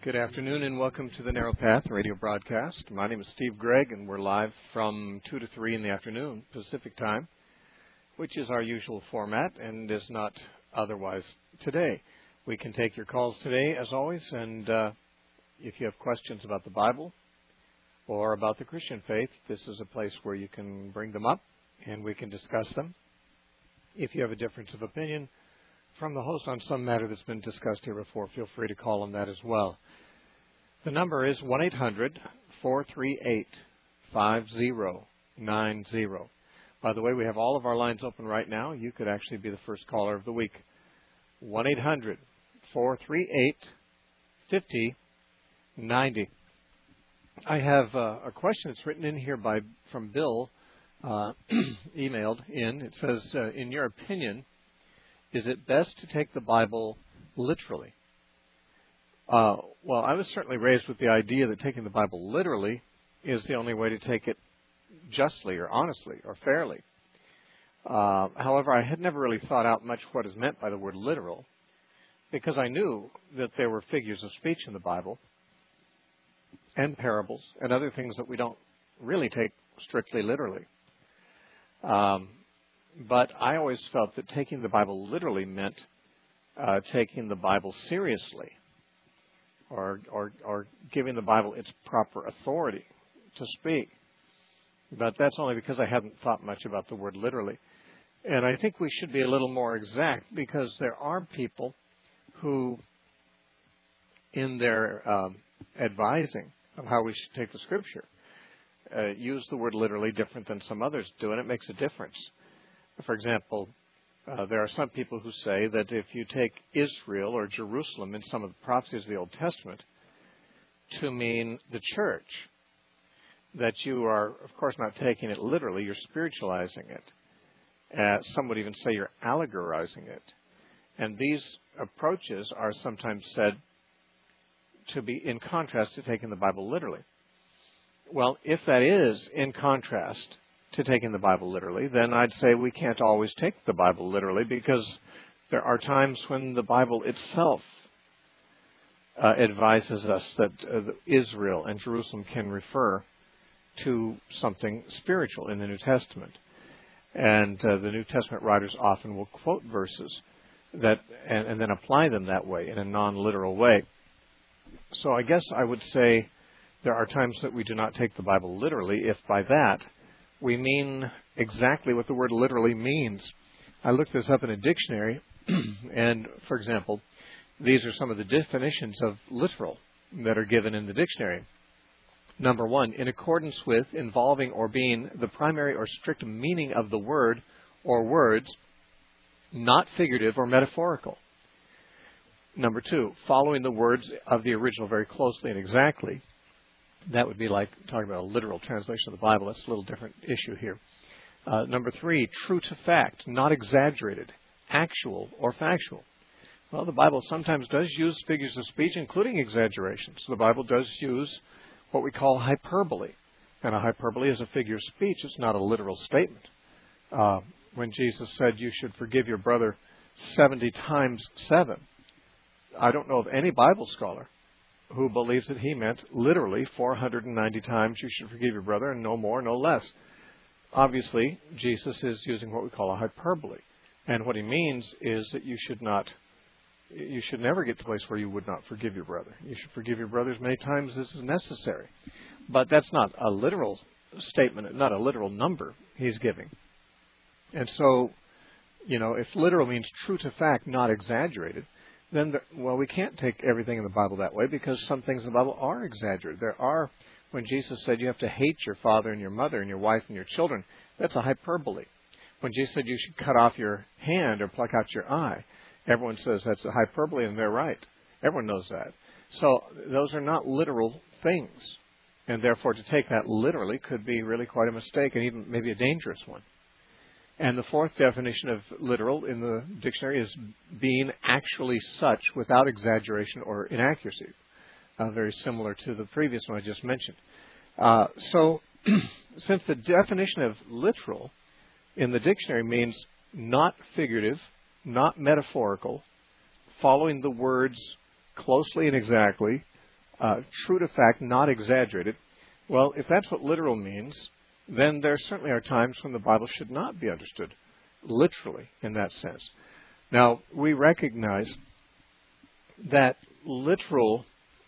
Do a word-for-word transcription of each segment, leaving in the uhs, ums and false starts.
Good afternoon and welcome to the Narrow Path radio broadcast. My name is Steve Gregg and we're live from two to three in the afternoon Pacific time, which is our usual format and is not otherwise today. We can take your calls today as always, and uh, if you have questions about the Bible or about the Christian faith, this is a place where you can bring them up and we can discuss them. If you have a difference of opinion from the host on some matter that's been discussed here before, feel free to call on that as well. The number is one eight hundred, four three eight, five zero nine zero. By the way, we have all of our lines open right now. You could actually be the first caller of the week. one eight hundred, four three eight, five zero nine zero. I have uh, a question that's written in here by from Bill, uh, emailed in. It says, uh, in your opinion, is it best to take the Bible literally? Uh, well, I was certainly raised with the idea that taking the Bible literally is the only way to take it justly or honestly or fairly. Uh, however, I had never really thought out much what is meant by the word literal, because I knew that there were figures of speech in the Bible and parables and other things that we don't really take strictly literally. Um, but I always felt that taking the Bible literally meant uh, taking the Bible seriously, or, or or giving the Bible its proper authority to speak. But that's only because I hadn't thought much about the word literally. And I think we should be a little more exact, because there are people who, in their um, advising of how we should take the Scripture, uh, use the word literally different than some others do, and it makes a difference. For example, uh, there are some people who say that if you take Israel or Jerusalem in some of the prophecies of the Old Testament to mean the church, that you are, of course, not taking it literally, you're spiritualizing it. Uh, some would even say you're allegorizing it. And these approaches are sometimes said to be in contrast to taking the Bible literally. Well, if that is in contrast to taking the Bible literally, then I'd say we can't always take the Bible literally, because there are times when the Bible itself uh, advises us that uh, Israel and Jerusalem can refer to something spiritual in the New Testament. And uh, the New Testament writers often will quote verses that and, and then apply them that way, in a non-literal way. So I guess I would say there are times that we do not take the Bible literally, if by that we mean exactly what the word literally means. I looked this up in a dictionary, and, for example, these are some of the definitions of literal that are given in the dictionary. Number one, in accordance with, involving, or being the primary or strict meaning of the word or words, not figurative or metaphorical. Number two, following the words of the original very closely and exactly. That would be like talking about a literal translation of the Bible. That's a little different issue here. Uh, number three, true to fact, not exaggerated, actual or factual. Well, the Bible sometimes does use figures of speech, including exaggerations. The Bible does use what we call hyperbole. And a hyperbole is a figure of speech. It's not a literal statement. Uh, when Jesus said you should forgive your brother seventy times seven, I don't know of any Bible scholar who believes that he meant literally four hundred ninety times you should forgive your brother, and no more, no less. Obviously, Jesus is using what we call a hyperbole. And what he means is that you should not, you should never get to a place where you would not forgive your brother. You should forgive your brother as many times as is necessary. But that's not a literal statement, not a literal number he's giving. And so, you know, if literal means true to fact, not exaggerated, then, the, well, we can't take everything in the Bible that way, because some things in the Bible are exaggerated. There are, when Jesus said you have to hate your father and your mother and your wife and your children, that's a hyperbole. When Jesus said you should cut off your hand or pluck out your eye, everyone says that's a hyperbole, and they're right. Everyone knows that. So those are not literal things, and therefore to take that literally could be really quite a mistake, and even maybe a dangerous one. And the fourth definition of literal in the dictionary is being actually such without exaggeration or inaccuracy, uh, very similar to the previous one I just mentioned. Uh, so since the definition of literal in the dictionary means not figurative, not metaphorical, following the words closely and exactly, uh, true to fact, not exaggerated. Well, if that's what literal means, then there certainly are times when the Bible should not be understood literally in that sense. Now, we recognize that literal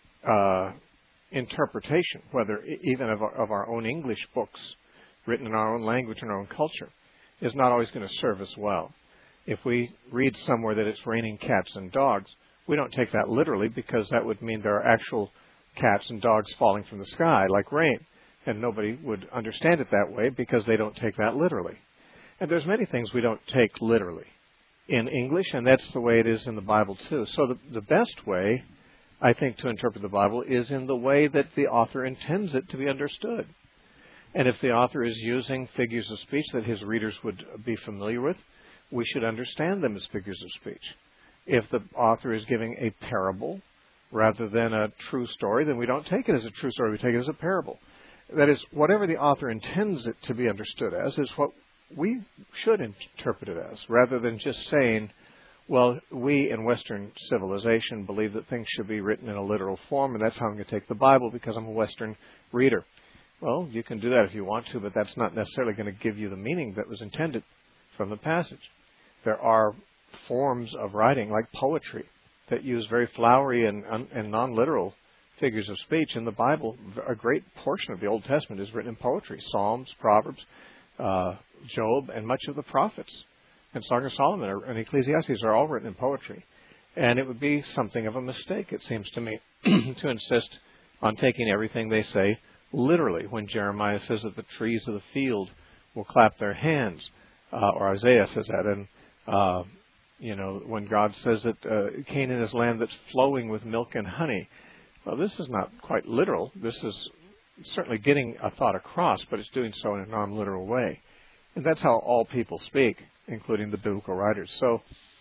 uh, interpretation, whether even of our, of our own English books written in our own language and our own culture, is not always going to serve us well. If we read somewhere that it's raining cats and dogs, we don't take that literally, because that would mean there are actual cats and dogs falling from the sky like rain. And nobody would understand it that way because they don't take that literally. And there's many things we don't take literally in English, and that's the way it is in the Bible too. So the, the best way, I think, to interpret the Bible is in the way that the author intends it to be understood. And if the author is using figures of speech that his readers would be familiar with, we should understand them as figures of speech. If the author is giving a parable rather than a true story, then we don't take it as a true story, we take it as a parable. That is, whatever the author intends it to be understood as is what we should interpret it as, rather than just saying, well, we in Western civilization believe that things should be written in a literal form, and that's how I'm going to take the Bible because I'm a Western reader. Well, you can do that if you want to, but that's not necessarily going to give you the meaning that was intended from the passage. There are forms of writing, like poetry, that use very flowery and, and non-literal figures of speech. In the Bible, a great portion of the Old Testament is written in poetry. Psalms, Proverbs, uh, Job, and much of the prophets, and Song of Solomon and Ecclesiastes are all written in poetry. And it would be something of a mistake, it seems to me, to insist on taking everything they say literally when Jeremiah says that the trees of the field will clap their hands, uh, or Isaiah says that, and uh, you know, when God says that uh, Canaan is land that's flowing with milk and honey. Well, this is not quite literal. This is certainly getting a thought across, but it's doing so in a non-literal way. And that's how all people speak, including the biblical writers. So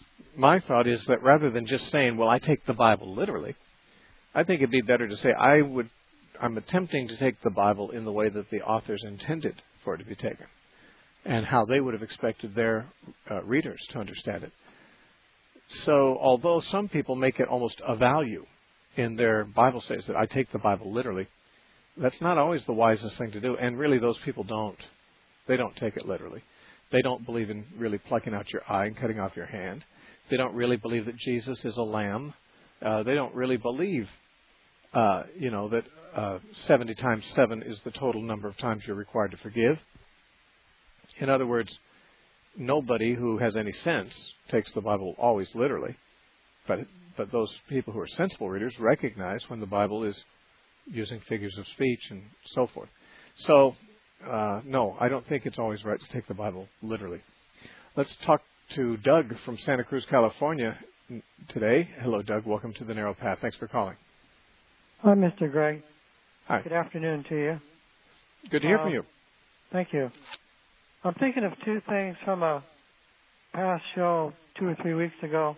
my thought is that rather than just saying, well, I take the Bible literally, I think it'd be better to say, I would, I'm attempting to take the Bible in the way that the authors intended for it to be taken, and how they would have expected their uh, readers to understand it. So although some people make it almost a value in their Bible studies that I take the Bible literally, that's not always the wisest thing to do. And really those people don't. They don't take it literally. They don't believe in really plucking out your eye and cutting off your hand. They don't really believe that Jesus is a lamb. Uh, they don't really believe, uh, you know, that uh, seventy times seven is the total number of times you're required to forgive. In other words, nobody who has any sense takes the Bible always literally. But but those people who are sensible readers recognize when the Bible is using figures of speech and so forth. So, uh, no, I don't think it's always right to take the Bible literally. Let's talk to Doug from Santa Cruz, California today. Hello, Doug. Welcome to the Narrow Path. Thanks for calling. Hi, Mister Greg. Hi. Good afternoon to you. Good to hear uh, from you. Thank you. I'm thinking of two things from a past show two or three weeks ago.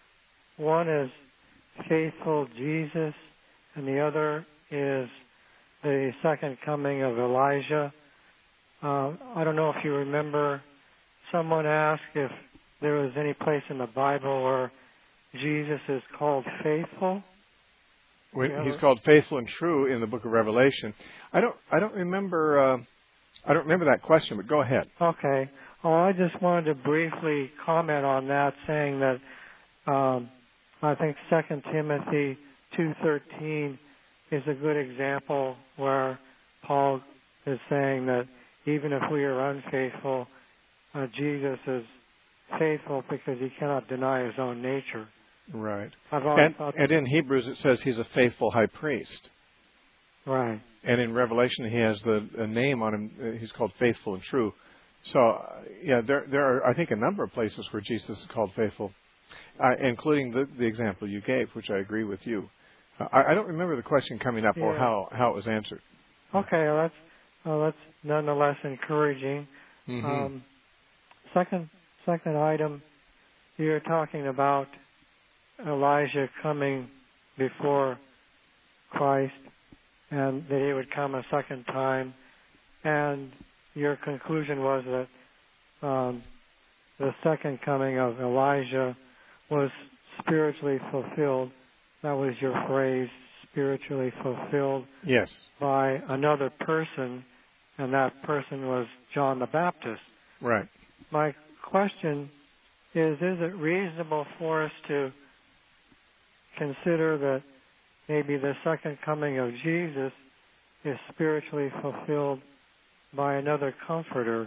One is Faithful Jesus, and the other is the second coming of Elijah. Uh, I don't know if you remember, someone asked if there was any place in the Bible where Jesus is called faithful. When he's called faithful and true in the book of Revelation. I don't I don't remember uh, I don't remember that question, but go ahead. Okay. Well, I just wanted to briefly comment on that, saying that um, I think Second Timothy two thirteen is a good example where Paul is saying that even if we are unfaithful, uh, Jesus is faithful because he cannot deny his own nature. Right. I've always and, thought and in Hebrews it says he's a faithful high priest. Right. And in Revelation he has the a name on him. Uh, he's called faithful and true. So, uh, yeah, there there are, I think, a number of places where Jesus is called faithful, uh, including the, the example you gave, which I agree with you. Uh, I, I don't remember the question coming up yeah. or how, how it was answered. Okay, well, that's, well, that's nonetheless encouraging. Mm-hmm. Um, second, second item, you're talking about Elijah coming before Christ and that he would come a second time. And your conclusion was that um, the second coming of Elijah was spiritually fulfilled. That was your phrase, spiritually fulfilled Yes. by another person, and that person was John the Baptist. Right. My question is, is it reasonable for us to consider that maybe the second coming of Jesus is spiritually fulfilled by another comforter?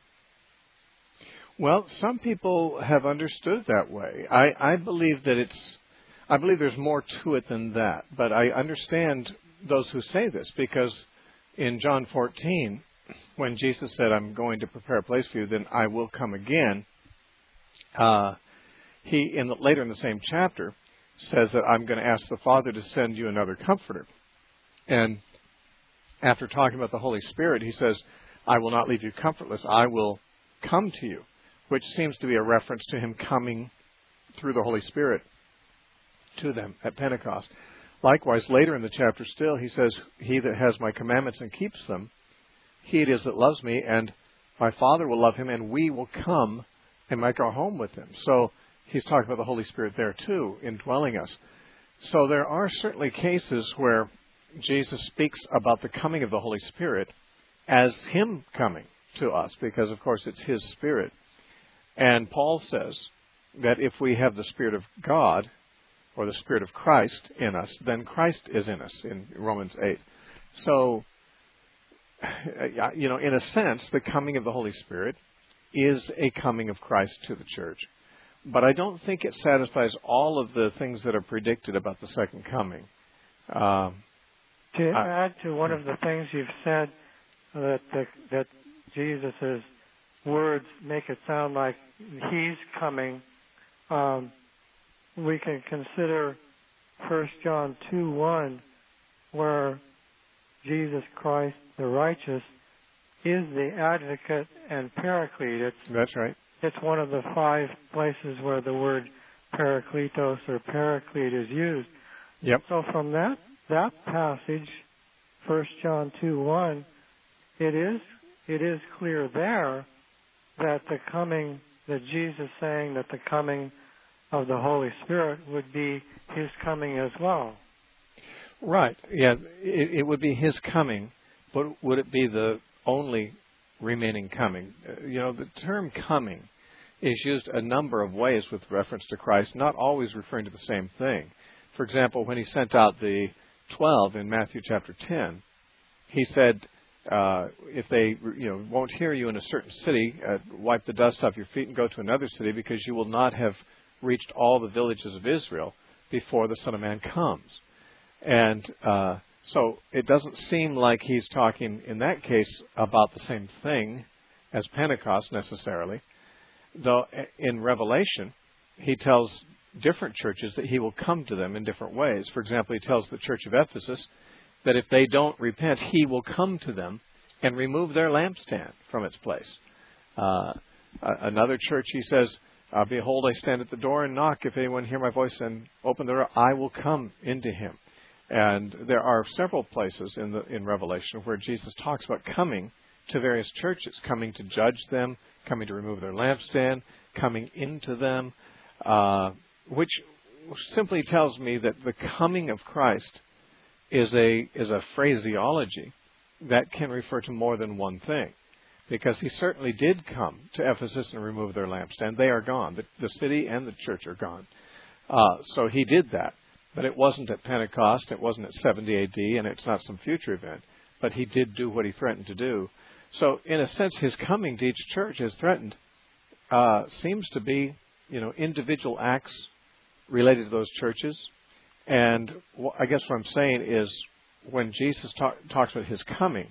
Well, some people have understood that way. I, I believe that it's, I believe there's more to it than that. But I understand those who say this, because in John fourteen, when Jesus said, I'm going to prepare a place for you, then I will come again, uh, he, in the, later in the same chapter, says that I'm going to ask the Father to send you another comforter. And after talking about the Holy Spirit, he says, I will not leave you comfortless. I will come to you, which seems to be a reference to him coming through the Holy Spirit to them at Pentecost. Likewise, later in the chapter still, he says, he that has my commandments and keeps them, he it is that loves me, and my Father will love him, and we will come and make our home with him. So he's talking about the Holy Spirit there too, indwelling us. So there are certainly cases where Jesus speaks about the coming of the Holy Spirit as him coming to us, because of course it's his Spirit. And Paul says that if we have the Spirit of God, or the Spirit of Christ in us, then Christ is in us in Romans eight. So, you know, in a sense, the coming of the Holy Spirit is a coming of Christ to the church. But I don't think it satisfies all of the things that are predicted about the second coming. Um, to I, add to one of the things you've said, that the, that Jesus' words make it sound like he's coming, um, we can consider First John two one, where Jesus Christ, the righteous, is the advocate and paraclete. It's, that's right. It's one of the five places where the word parakletos or paraclete is used. Yep. So from that that passage, First John two one, it is it is clear there that the coming, that Jesus saying that the coming of the Holy Spirit would be his coming as well. Right. Yeah, it, it would be his coming, but would it be the only remaining coming? Uh, you know, the term coming is used a number of ways with reference to Christ, not always referring to the same thing. For example, when he sent out the twelve in Matthew chapter ten, he said, uh, if they you know won't hear you in a certain city, uh, wipe the dust off your feet and go to another city, because you will not have reached all the villages of Israel before the Son of Man comes. And uh, so it doesn't seem like he's talking in that case about the same thing as Pentecost necessarily, though in Revelation he tells different churches that he will come to them in different ways. For example, he tells the church of Ephesus that if they don't repent, he will come to them and remove their lampstand from its place. Uh, another church, he says, Uh, behold, I stand at the door and knock. If anyone hear my voice and open the door, I will come into him. And there are several places in the in Revelation where Jesus talks about coming to various churches, coming to judge them, coming to remove their lampstand, coming into them, uh, which simply tells me that the coming of Christ is a is a phraseology that can refer to more than one thing. Because he certainly did come to Ephesus and remove their lampstand. They are gone. The, the city and the church are gone. Uh, so he did that. But it wasn't at Pentecost. It wasn't at seventy A D, and it's not some future event. But he did do what he threatened to do. So in a sense, his coming to each church as threatened uh, seems to be, you know, individual acts related to those churches. And wh- I guess what I'm saying is, when Jesus talk, talks about his coming,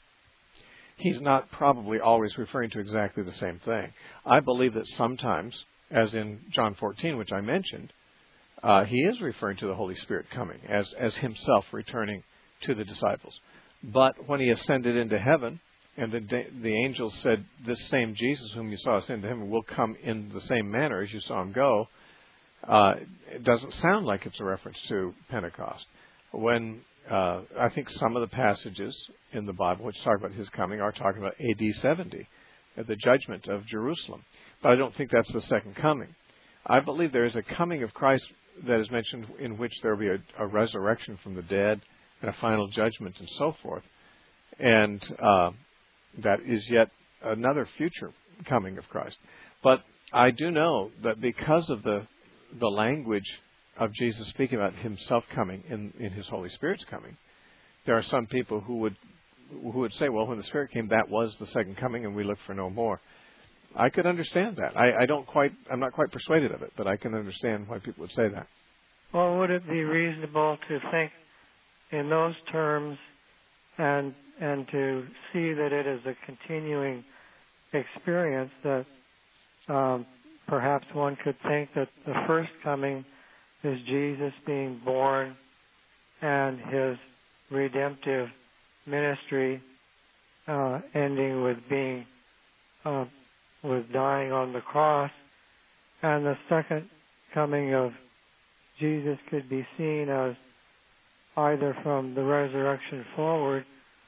he's not probably always referring to exactly the same thing. I believe that sometimes, as in John fourteen, which I mentioned, uh, he is referring to the Holy Spirit coming as, as himself returning to the disciples. But when he ascended into heaven, and the, the angels said, this same Jesus whom you saw ascend to heaven will come in the same manner as you saw him go, uh, it doesn't sound like it's a reference to Pentecost. When Uh, I think some of the passages in the Bible which talk about his coming are talking about A D seventy, the judgment of Jerusalem. But I don't think that's the second coming. I believe there is a coming of Christ that is mentioned in which there will be a, a resurrection from the dead and a final judgment and so forth. And uh, that is yet another future coming of Christ. But I do know that because of the the language of Jesus speaking about himself coming in, in his Holy Spirit's coming, there are some people who would who would say, well, when the Spirit came, that was the second coming, and we look for no more. I could understand that. I, I don't quite, I'm not quite persuaded of it, but I can understand why people would say that. Well, would it be reasonable to think in those terms and and to see that it is a continuing experience, that um, perhaps one could think that the first coming is Jesus being born and his redemptive ministry uh, ending with being uh, with dying on the cross, and the second coming of Jesus could be seen as either from the resurrection forward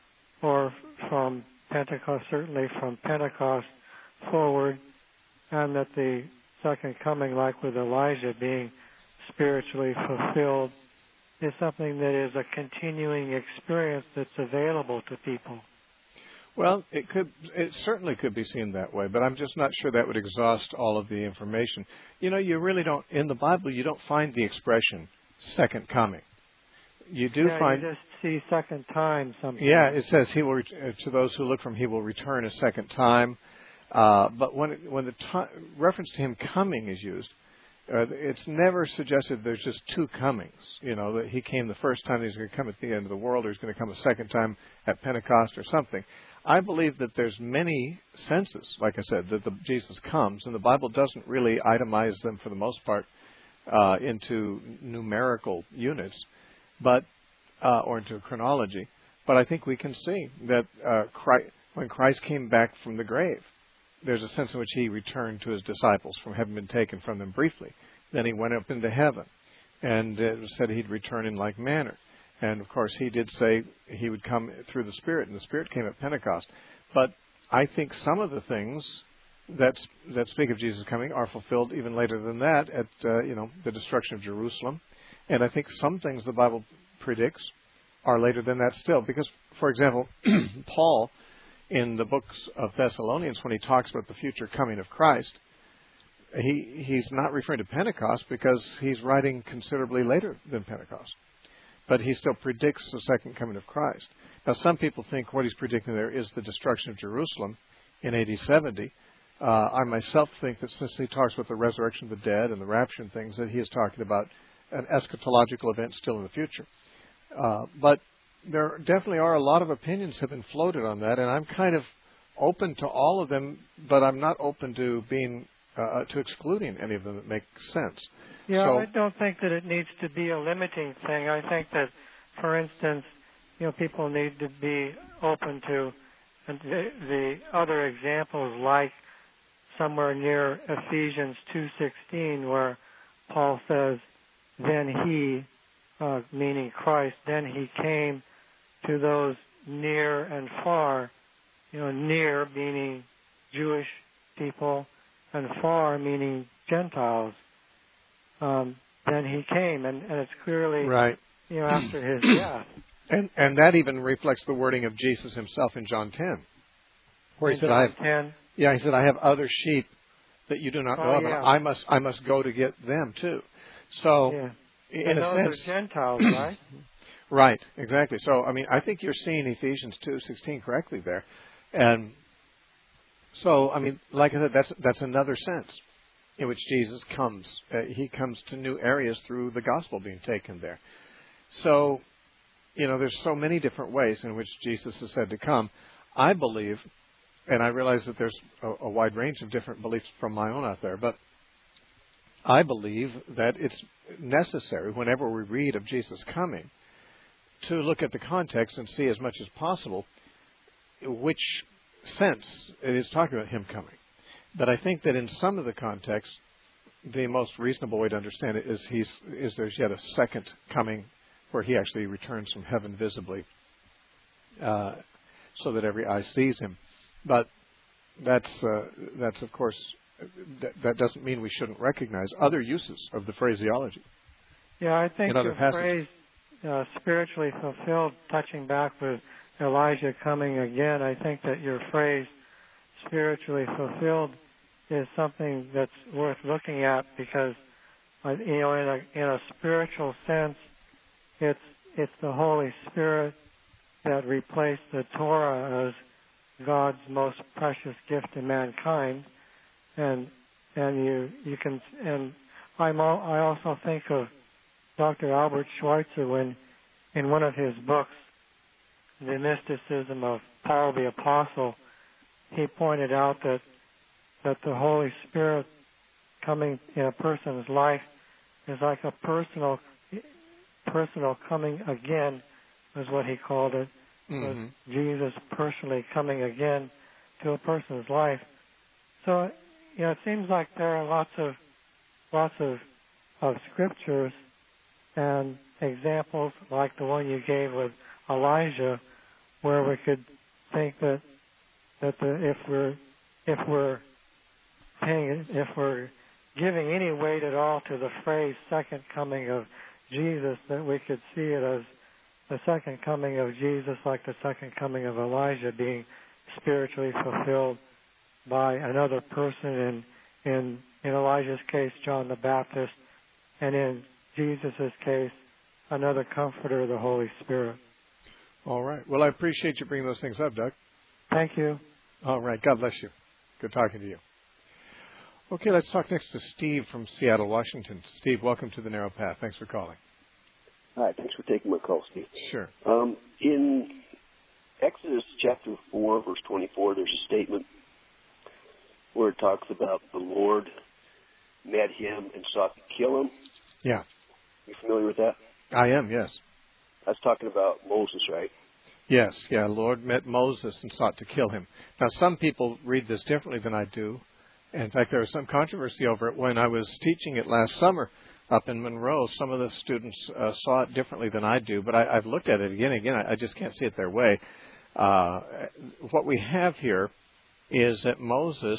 or from Pentecost, certainly from Pentecost forward, and that the second coming, like with Elijah, being spiritually fulfilled, is something that is a continuing experience that's available to people. Well, it could, it certainly could be seen that way, but I'm just not sure that would exhaust all of the information. You know, you really don't, in the Bible, you don't find the expression second coming. You do yeah, find... you just see second time sometimes. Yeah, it says he will, ret- to those who look for him, he will return a second time. Uh, but when it, when the to- reference to him coming is used, uh, it's never suggested there's just two comings. You know, that he came the first time, he's going to come at the end of the world, or he's going to come a second time at Pentecost or something. I believe that there's many senses, like I said, that the, Jesus comes, and the Bible doesn't really itemize them for the most part uh, into numerical units, but uh, or into chronology. But I think we can see that uh, Christ, when Christ came back from the grave, there's a sense in which he returned to his disciples from having been taken from them briefly. Then he went up into heaven, and it was said he'd return in like manner. And, of course, he did say he would come through the Spirit, and the Spirit came at Pentecost. But I think some of the things that that speak of Jesus coming are fulfilled even later than that at, uh, you know, the destruction of Jerusalem. And I think some things the Bible predicts are later than that still. Because, for example, Paul, in the books of Thessalonians, when he talks about the future coming of Christ, he he's not referring to Pentecost because he's writing considerably later than Pentecost. But he still predicts the second coming of Christ. Now, some people think what he's predicting there is the destruction of Jerusalem in A D seventy. Uh, I myself think that since he talks about the resurrection of the dead and the rapture and things, that he is talking about an eschatological event still in the future. Uh, but there definitely are a lot of opinions have been floated on that, and I'm kind of open to all of them, but I'm not open to being uh, to excluding any of them that make sense. Yeah, so, I don't think that it needs to be a limiting thing. I think that, for instance, you know, people need to be open to the, the other examples, like somewhere near Ephesians two sixteen, where Paul says, "Then he," uh, meaning Christ, "then he came to those near and far." You know, near meaning Jewish people, and far meaning Gentiles. Um, then he came, and, and it's clearly, right. you know, after his death. And and that even reflects the wording of Jesus himself in John ten, where he in said, John "I have ten. yeah, he said, I have other sheep that you do not know Oh, of, yeah. and I must I must go to get them too." So, Yeah. in and a those sense, are Gentiles, right? right, exactly. So, I mean, I think you're seeing Ephesians two sixteen correctly there, and so, I mean, like I said, that's that's another sense in which Jesus comes. Uh, he comes to new areas through the gospel being taken there. So, you know, there's so many different ways in which Jesus is said to come. I believe, and I realize that there's a, a wide range of different beliefs from my own out there, but I believe that it's necessary whenever we read of Jesus coming to look at the context and see as much as possible which sense it is talking about him coming. But I think that in some of the context, the most reasonable way to understand it is he's is there's yet a second coming where he actually returns from heaven visibly, uh, so that every eye sees him. But that's uh, that's of course that, that doesn't mean we shouldn't recognize other uses of the phraseology. Yeah, I think in other your passages. phrase uh, spiritually fulfilled, touching back with Elijah coming again, I think that your phrase spiritually fulfilled is something that's worth looking at because, uh, you know, in a in a spiritual sense, it's it's the Holy Spirit that replaced the Torah as God's most precious gift to mankind, and and you you can and I'm all, I also think of Doctor Albert Schweitzer when in one of his books, The Mysticism of Paul the Apostle, he pointed out that that the Holy Spirit coming in a person's life is like a personal personal coming again, is what he called it. Mm-hmm. Jesus personally coming again to a person's life. So, you know, it seems like there are lots of lots of of scriptures and examples like the one you gave with Elijah, where we could think that that the, if we're if we're paying if we're giving any weight at all to the phrase "second coming of Jesus," that we could see it as the second coming of Jesus, like the second coming of Elijah, being spiritually fulfilled by another person. In in in Elijah's case, John the Baptist, and in Jesus' case, another Comforter, the Holy Spirit. All right. Well, I appreciate you bringing those things up, Doug. Thank you. All right. God bless you. Good talking to you. Okay, let's talk next to Steve from Seattle, Washington. Steve, welcome to the Narrow Path. Thanks for calling. Hi, thanks for taking my call, Steve. Sure. Um, in Exodus chapter four, verse twenty-four, there's a statement where it talks about the Lord met him and sought to kill him. Yeah. You familiar with that? I am, yes. That's talking about Moses, right? Yes, yeah. Lord met Moses and sought to kill him. Now, some people read this differently than I do. In fact, there was some controversy over it when I was teaching it last summer up in Monroe. Some of the students uh, saw it differently than I do, but I, I've looked at it again and again. I, I just can't see it their way. Uh, what we have here is that Moses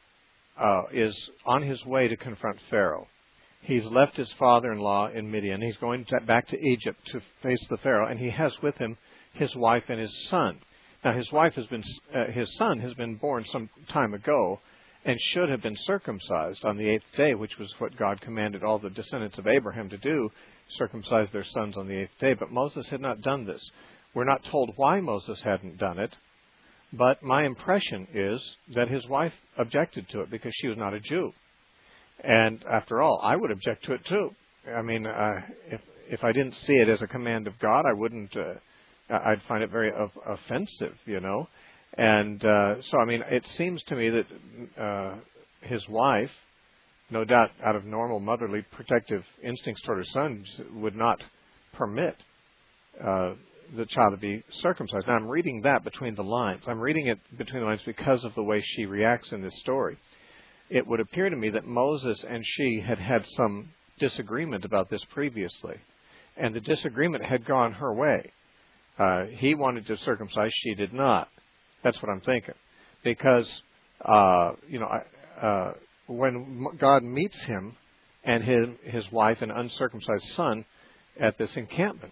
uh, is on his way to confront Pharaoh. He's left his father-in-law in Midian. He's going to, back to Egypt to face the Pharaoh, and he has with him his wife and his son. Now, his wife has been, uh, his son has been born some time ago, and should have been circumcised on the eighth day, which was what God commanded all the descendants of Abraham to do, circumcise their sons on the eighth day. But Moses had not done this. We're not told why Moses hadn't done it, but my impression is that his wife objected to it because she was not a Jew. And after all, I would object to it too. I mean, uh, if if I didn't see it as a command of God, I wouldn't. Uh, I'd find it very of, offensive, you know. And uh, so, I mean, it seems to me that uh, his wife, no doubt out of normal motherly protective instincts toward her son, would not permit uh, the child to be circumcised. Now, I'm reading that between the lines. I'm reading it between the lines because of the way she reacts in this story. It would appear to me that Moses and she had had some disagreement about this previously, and the disagreement had gone her way. Uh, he wanted to circumcise, she did not. That's what I'm thinking. Because, uh, you know, uh, when God meets him and his, his wife and uncircumcised son at this encampment,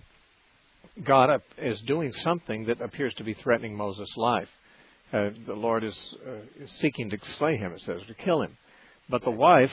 God is doing something that appears to be threatening Moses' life. Uh, the Lord is, uh, is seeking to slay him, it says, to kill him. But the wife,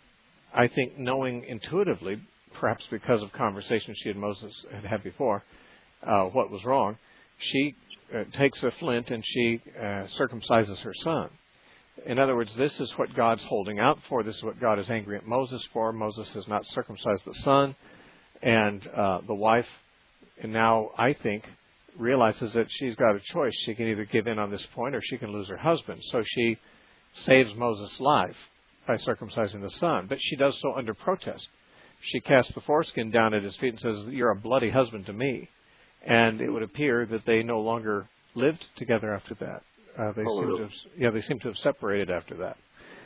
I think, knowing intuitively, perhaps because of conversations she and Moses had had before, uh, what was wrong, she uh, takes a flint and she uh, circumcises her son. In other words, this is what God's holding out for. This is what God is angry at Moses for. Moses has not circumcised the son. And uh, the wife, and now I think, realizes that she's got a choice. She can either give in on this point or she can lose her husband. So she saves Moses' life by circumcising the son. But she does so under protest. She casts the foreskin down at his feet and says, "You're a bloody husband to me." And it would appear that they no longer lived together after that. Uh, they oh, seem really? to have, yeah, they seem to have separated after that.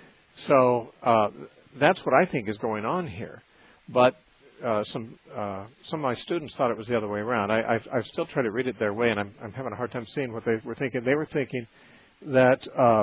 So uh, that's what I think is going on here. But uh, some uh, some of my students thought it was the other way around. I, I've, I've still tried to read it their way, and I'm, I'm having a hard time seeing what they were thinking. They were thinking that uh,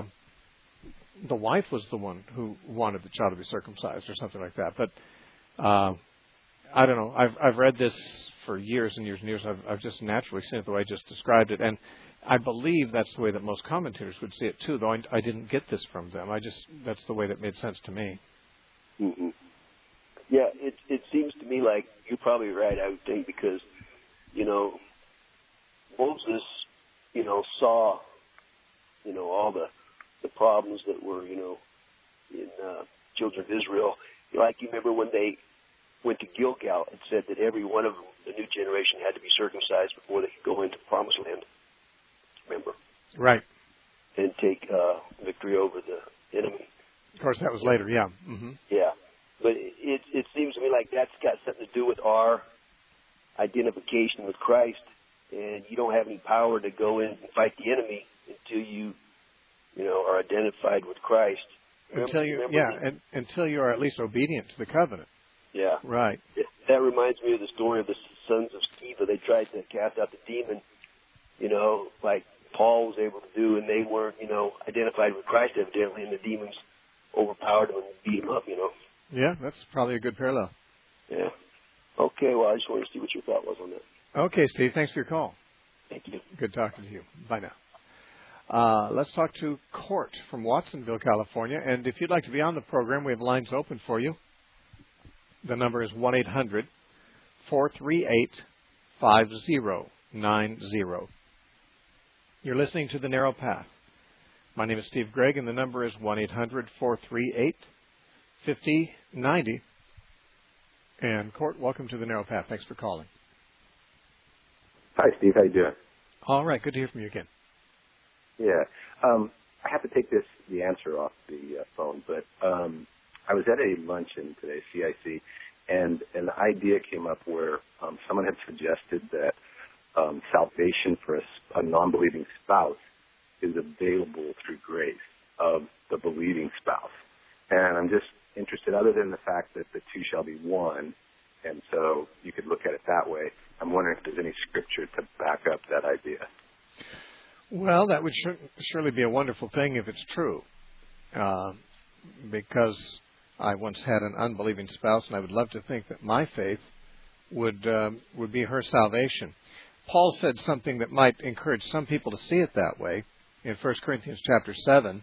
the wife was the one who wanted the child to be circumcised or something like that. But uh, I don't know. I've I've read this for years and years and years. I've I've just naturally seen it the way I just described it, and I believe that's the way that most commentators would see it too. Though I, I didn't get this from them. I just that's the way that made sense to me. Mm-hmm. Yeah, it it seems to me like you're probably right. I would think because, you know, Moses, you know, saw, you know, all the the problems that were, you know, in uh, children of Israel. Like you remember when they went to Gilgal, it said that every one of them, the new generation, had to be circumcised before they could go into the Promised Land. Remember? Right. And take uh, victory over the enemy. Of course, that was later. Yeah. Mm-hmm. Yeah. But it it seems to me like that's got something to do with our identification with Christ, and you don't have any power to go in and fight the enemy until you, you know, are identified with Christ. Remember, until you, yeah, and, until you are at least obedient to the covenant. Yeah. Right. That reminds me of the story of the sons of Sceva. They tried to cast out the demon, you know, like Paul was able to do, and they weren't, you know, identified with Christ evidently, and the demons overpowered them and beat them up, you know. Yeah, that's probably a good parallel. Yeah. Okay, well, I just wanted to see what your thought was on that. Okay, Steve, thanks for your call. Thank you. Good talking to you. Bye now. Uh, let's talk to Court from Watsonville, California. And if you'd like to be on the program, we have lines open for you. The number is one eight hundred four three eight five zero nine zero. You're listening to The Narrow Path. My name is Steve Gregg, and the number is one eight hundred four three eight five zero nine zero. And Court, welcome to The Narrow Path. Thanks for calling. Hi, Steve. How you doing? All right. Good to hear from you again. Yeah. Um, I have to take this the answer off the uh, phone, but um, I was at a luncheon today, C I C, and an idea came up where um, someone had suggested that um, salvation for a, a non-believing spouse is available through grace of the believing spouse. And I'm just interested, other than the fact that the two shall be one, and so you could look at it that way, I'm wondering if there's any scripture to back up that idea. Well, that would sure, surely be a wonderful thing if it's true, uh, because I once had an unbelieving spouse, and I would love to think that my faith would um, would be her salvation. Paul said something that might encourage some people to see it that way in First Corinthians chapter seven,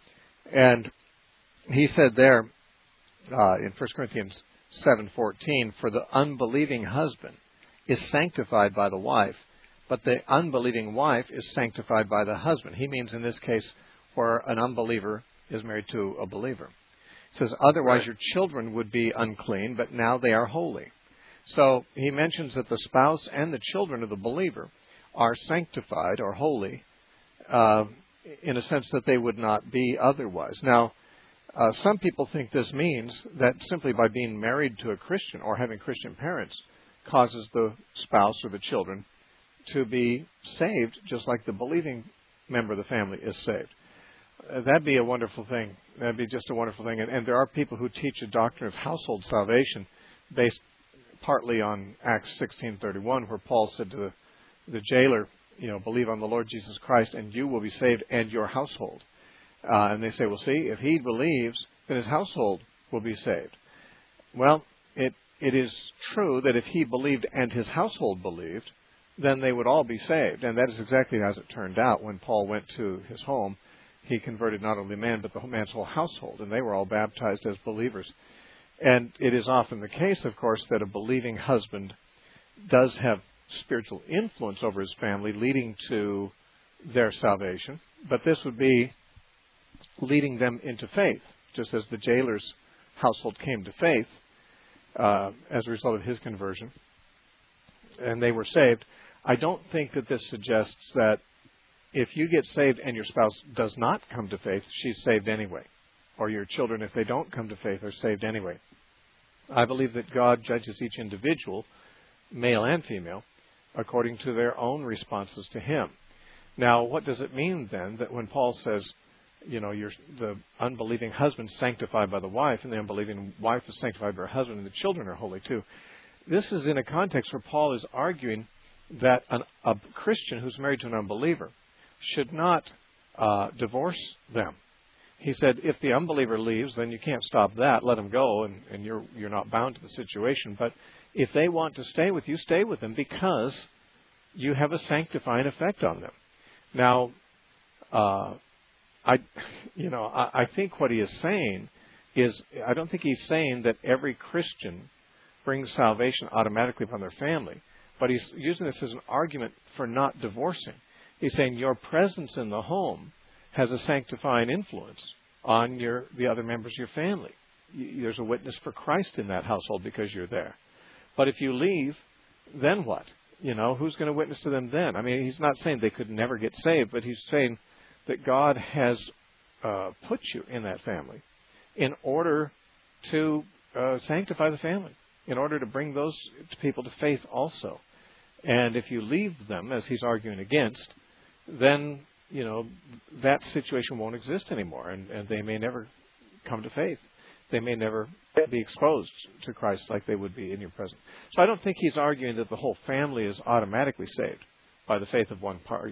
and he said there uh, in First Corinthians seven fourteen, for the unbelieving husband is sanctified by the wife, but the unbelieving wife is sanctified by the husband. He means in this case where an unbeliever is married to a believer. He says, otherwise your children would be unclean, but now they are holy. So he mentions that the spouse and the children of the believer are sanctified or holy uh, in a sense that they would not be otherwise. Now, uh, some people think this means that simply by being married to a Christian or having Christian parents causes the spouse or the children to be saved, just like the believing member of the family is saved. Uh, that'd be a wonderful thing. That'd be just a wonderful thing. And, and there are people who teach a doctrine of household salvation based partly on Acts sixteen thirty-one, where Paul said to the, the jailer, you know, believe on the Lord Jesus Christ and you will be saved and your household. Uh, and they say, well, see, if he believes, then his household will be saved. Well, it it is true that if he believed and his household believed, then they would all be saved. And that is exactly as it turned out. When Paul went to his home, he converted not only man, but the man's whole household, and they were all baptized as believers. And it is often the case, of course, that a believing husband does have spiritual influence over his family, leading to their salvation. But this would be leading them into faith, just as the jailer's household came to faith uh, as a result of his conversion, and they were saved. I don't think that this suggests that if you get saved and your spouse does not come to faith, she's saved anyway. Or your children, if they don't come to faith, are saved anyway. I believe that God judges each individual, male and female, according to their own responses to Him. Now, what does it mean then that when Paul says, you know, you're, the unbelieving husband sanctified by the wife, and the unbelieving wife is sanctified by her husband, and the children are holy too? This is in a context where Paul is arguing that an, a Christian who's married to an unbeliever should not uh, divorce them. he said, if the unbeliever leaves, then you can't stop that. Let them go, and, and you're you're not bound to the situation. But if they want to stay with you, stay with them, because you have a sanctifying effect on them. Now, uh, I, you know, I, I think what he is saying is, I don't think he's saying that every Christian brings salvation automatically upon their family, but he's using this as an argument for not divorcing. He's saying your presence in the home has a sanctifying influence on your the other members of your family. You, there's a witness for Christ in that household because you're there. But if you leave, then what? You know, who's going to witness to them then? I mean, he's not saying they could never get saved, but he's saying that God has uh, put you in that family in order to uh, sanctify the family, in order to bring those people to faith also. And if you leave them, as he's arguing against, then, you know, that situation won't exist anymore, and, and they may never come to faith. They may never be exposed to Christ like they would be in your presence. So I don't think he's arguing that the whole family is automatically saved by the faith of one party.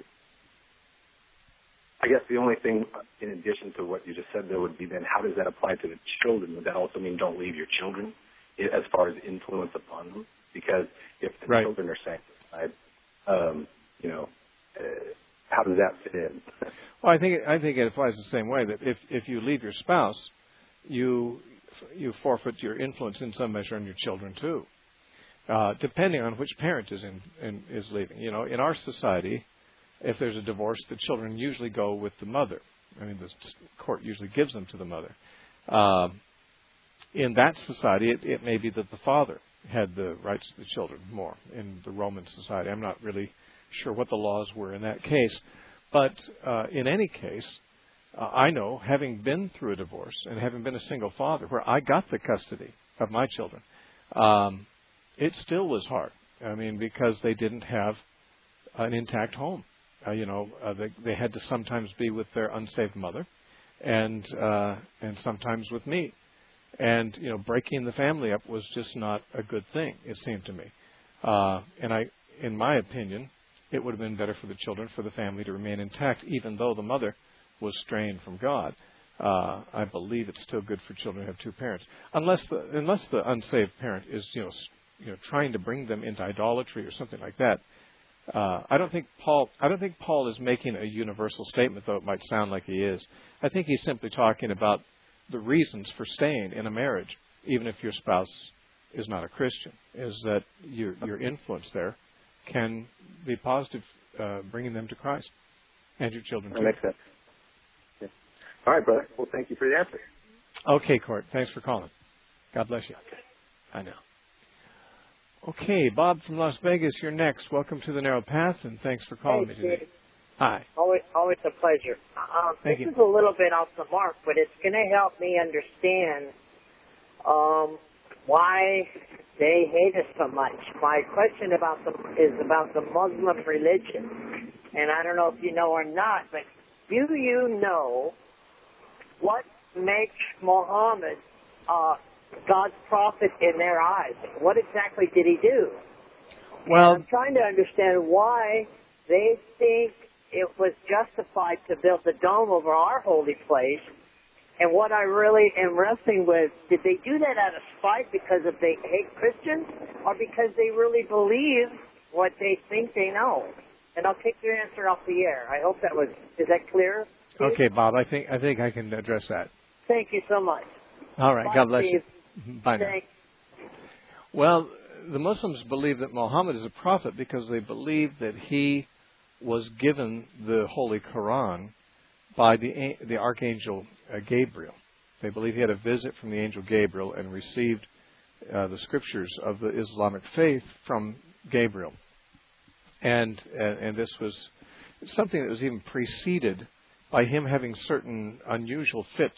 I guess the only thing, in addition to what you just said, there would be then, how does that apply to the children? Would that also mean don't leave your children as far as influence upon them? Because if the right. children are sanctified, um, you know, uh, how does that fit in? Well, I think it, I think it applies the same way, that if, if you leave your spouse, you you forfeit your influence in some measure on your children too, uh, depending on which parent is in, in is leaving. You know, in our society, if there's a divorce, the children usually go with the mother. I mean, the court usually gives them to the mother. Um, in that society, it, it may be that the father had the rights to the children more. In the Roman society, I'm not really sure what the laws were in that case. But uh, in any case, uh, I know, having been through a divorce and having been a single father where I got the custody of my children, um, it still was hard. I mean, because they didn't have an intact home. Uh, you know, uh, they, they had to sometimes be with their unsaved mother, and uh, and sometimes with me. And, you know, breaking the family up was just not a good thing, it seemed to me. Uh, and I, in my opinion, it would have been better for the children, for the family to remain intact, even though the mother was straying from God. Uh, I believe it's still good for children to have two parents, unless the unless the unsaved parent is, you know, you know, trying to bring them into idolatry or something like that. Uh, I don't think Paul. I don't think Paul is making a universal statement, though it might sound like he is. I think he's simply talking about the reasons for staying in a marriage, even if your spouse is not a Christian, is that your your influence there can be positive, uh, bringing them to Christ and your children too. That makes sense. Yeah. All right, brother. Well, thank you for the answer. Okay, Court. Thanks for calling. God bless you. I know. Okay, Bob from Las Vegas, you're next. Welcome to the Narrow Path, and thanks for calling hey, me today. Steve. Hi. Always, always a pleasure. Um, Thank this you. is a little bit off the mark, but it's going to help me understand um, why they hate us so much. My question about the is about the Muslim religion, and I don't know if you know or not, but do you know what makes Muhammad uh, God's prophet in their eyes? What exactly did he do? Well, and I'm trying to understand why they think it was justified to build the dome over our holy place. And what I really am wrestling with, did they do that out of spite because of they hate Christians, or because they really believe what they think they know? And I'll take your answer off the air. I hope that was, is that clear? Steve? Okay, Bob, I think I think I can address that. Thank you so much. All right, Bye, God bless Steve. you. Bye now. Thanks. Well, the Muslims believe that Muhammad is a prophet because they believe that he was given the Holy Quran by the the Archangel uh, Gabriel. They believe he had a visit from the Angel Gabriel and received uh, the scriptures of the Islamic faith from Gabriel. And, and and this was something that was even preceded by him having certain unusual fits.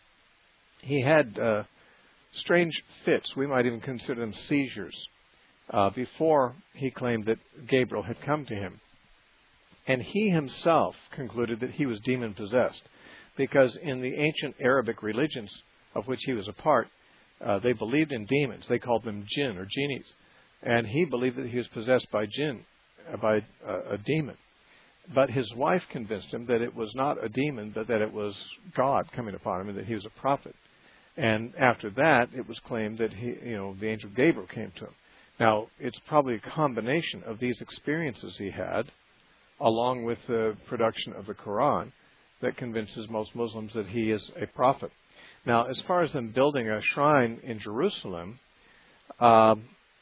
He had uh, strange fits. We might even consider them seizures uh, before he claimed that Gabriel had come to him. And he himself concluded that he was demon-possessed, because in the ancient Arabic religions of which he was a part, uh, they believed in demons. They called them jinn or genies. And he believed that he was possessed by jinn, uh, by uh, a demon. but his wife convinced him that it was not a demon, but that it was God coming upon him and that he was a prophet. And after that, it was claimed that he, you know, the angel Gabriel came to him. Now, it's probably a combination of these experiences he had, along with the production of the Quran, that convinces most Muslims that he is a prophet. Now, as far as them building a shrine in Jerusalem, uh,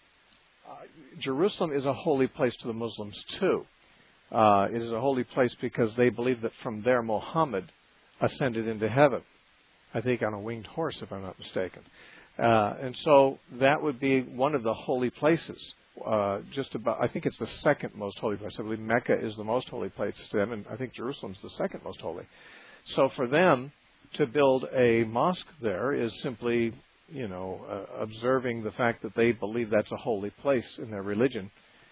Jerusalem is a holy place to the Muslims too. Uh, it is a holy place because they believe that from there Muhammad ascended into heaven. I think on a winged horse, if I'm not mistaken. Uh, and so that would be one of the holy places. Uh, just about, I think it's the second most holy place. I believe Mecca is the most holy place to them, and I think Jerusalem's the second most holy. So for them to build a mosque there is simply, you know, uh, observing the fact that they believe that's a holy place in their religion.